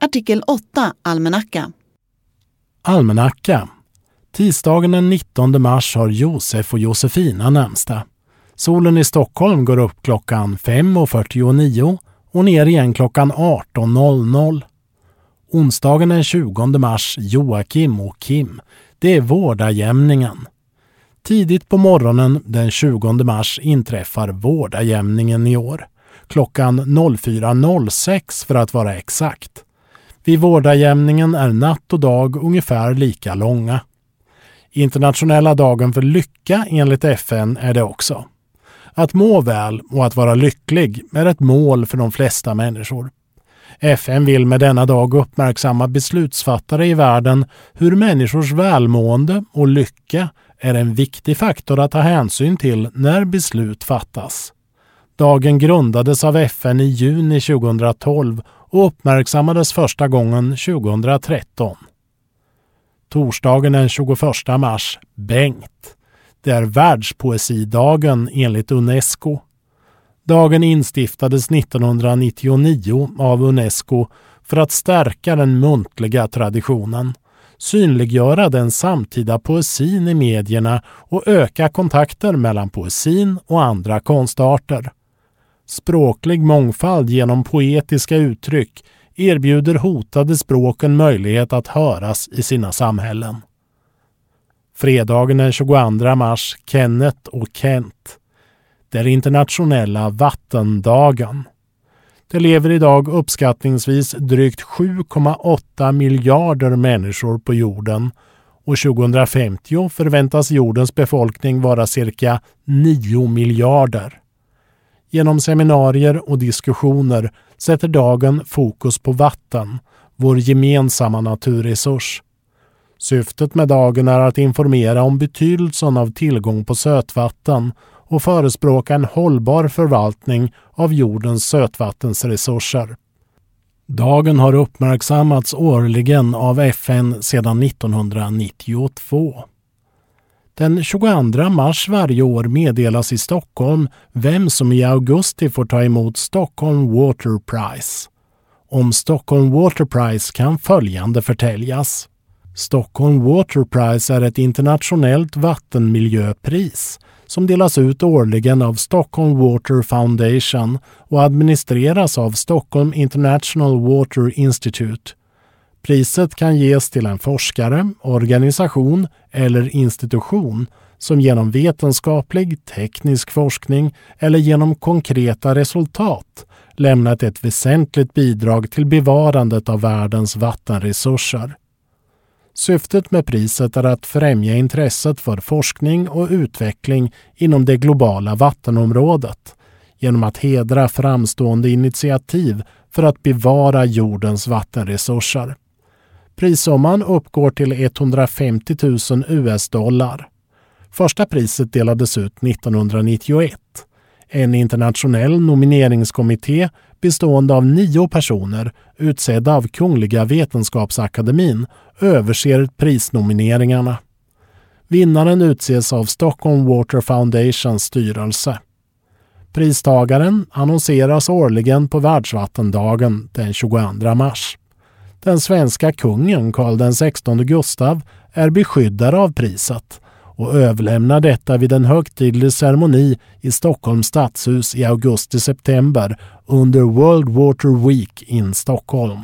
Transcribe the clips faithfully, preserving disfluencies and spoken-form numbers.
Artikel åtta. Almanacka. Almanacka. Tisdagen den nittonde mars har Josef och Josefina namnsdag. Solen i Stockholm går upp klockan fem och fyrtionio och ner igen klockan arton noll noll. Onsdagen den tjugonde mars Joakim och Kim. Det är vårdarjämningen. Tidigt på morgonen den tjugonde mars inträffar vårdarjämningen i år. Klockan fyra noll sex för att vara exakt. Vid vårdarjämningen är natt och dag ungefär lika långa. Internationella dagen för lycka enligt F N är det också. Att må väl och att vara lycklig är ett mål för de flesta människor. F N vill med denna dag uppmärksamma beslutsfattare i världen hur människors välmående och lycka är en viktig faktor att ta hänsyn till när beslut fattas. Dagen grundades av F N i juni tjugohundratolv och uppmärksammades första gången tjugohundratretton. Torsdagen den tjugoförsta mars, Bengt. Det är världspoesidagen enligt UNESCO. Dagen instiftades nittonhundranittionio av UNESCO för att stärka den muntliga traditionen, synliggöra den samtida poesin i medierna och öka kontakter mellan poesin och andra konstarter. Språklig mångfald genom poetiska uttryck erbjuder hotade språken möjlighet att höras i sina samhällen. Fredagen den tjugoandra mars, Kenneth och Kent. Det är internationella vattendagen. Det lever idag uppskattningsvis drygt sju komma åtta miljarder människor på jorden och tjugohundrafemtio förväntas jordens befolkning vara cirka nio miljarder. Genom seminarier och diskussioner sätter dagen fokus på vatten, vår gemensamma naturresurs. Syftet med dagen är att informera om betydelsen av tillgång på sötvatten och förespråka en hållbar förvaltning av jordens sötvattensresurser. Dagen har uppmärksammats årligen av F N sedan nittonhundranittiotvå. Den tjugoandra mars varje år meddelas i Stockholm vem som i augusti får ta emot Stockholm Water Prize. Om Stockholm Water Prize kan följande förtäljas. Stockholm Water Prize är ett internationellt vattenmiljöpris som delas ut årligen av Stockholm Water Foundation och administreras av Stockholm International Water Institute. Priset kan ges till en forskare, organisation eller institution som genom vetenskaplig, teknisk forskning eller genom konkreta resultat lämnat ett väsentligt bidrag till bevarandet av världens vattenresurser. Syftet med priset är att främja intresset för forskning och utveckling inom det globala vattenområdet genom att hedra framstående initiativ för att bevara jordens vattenresurser. Prissumman uppgår till etthundrafemtio tusen U S-dollar. Första priset delades ut nittonhundranittioett. En internationell nomineringskommitté bestående av nio personer utsedda av Kungliga Vetenskapsakademin överser prisnomineringarna. Vinnaren utses av Stockholm Water Foundations styrelse. Pristagaren annonseras årligen på världsvattendagen den tjugoandra mars. Den svenska kungen Karl den sextonde Gustav är beskyddare av priset och överlämnar detta vid en högtidlig ceremoni i Stockholms stadshus i augusti-september under World Water Week in Stockholm.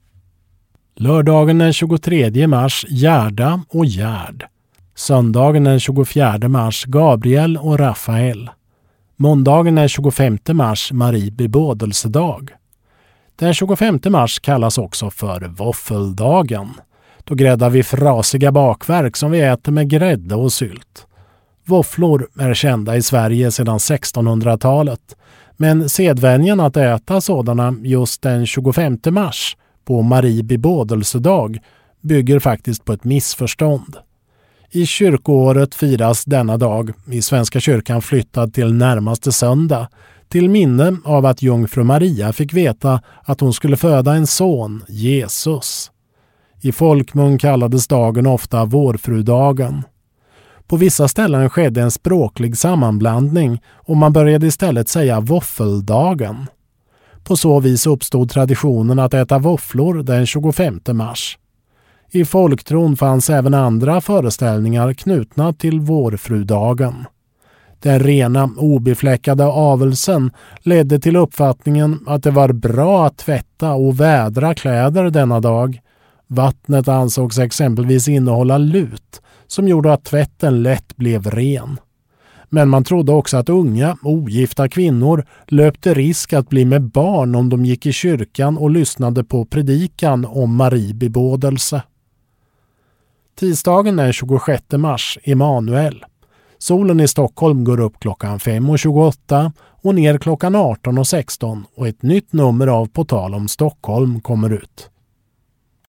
Lördagen den tjugotredje mars Gerda och Gerd. Söndagen den tjugofjärde mars Gabriel och Rafael. Måndagen den tjugofemte mars Marie bebådelsedag. Den tjugofemte mars kallas också för våffeldagen. Då gräddar vi frasiga bakverk som vi äter med grädde och sylt. Våfflor är kända i Sverige sedan sextonhundratalet, men sedvänjan att äta sådana just den tjugofemte mars på Marie bebådelsedag bygger faktiskt på ett missförstånd. I kyrkoåret firas denna dag i Svenska kyrkan flyttad till närmaste söndag till minne av att jungfru Maria fick veta att hon skulle föda en son, Jesus. I folkmun kallades dagen ofta vårfrudagen. På vissa ställen skedde en språklig sammanblandning och man började istället säga våffeldagen. På så vis uppstod traditionen att äta våfflor den tjugofemte mars. I folktron fanns även andra föreställningar knutna till vårfrudagen. Den rena, obefläckade avelsen ledde till uppfattningen att det var bra att tvätta och vädra kläder denna dag. Vattnet ansågs exempelvis innehålla lut som gjorde att tvätten lätt blev ren. Men man trodde också att unga, ogifta kvinnor löpte risk att bli med barn om de gick i kyrkan och lyssnade på predikan om Mariebebådelse. Tisdagen den tjugosjätte mars, Emanuel. Solen i Stockholm går upp klockan fem och tjugoåtta och ner klockan arton och sexton och ett nytt nummer av På tal om Stockholm kommer ut.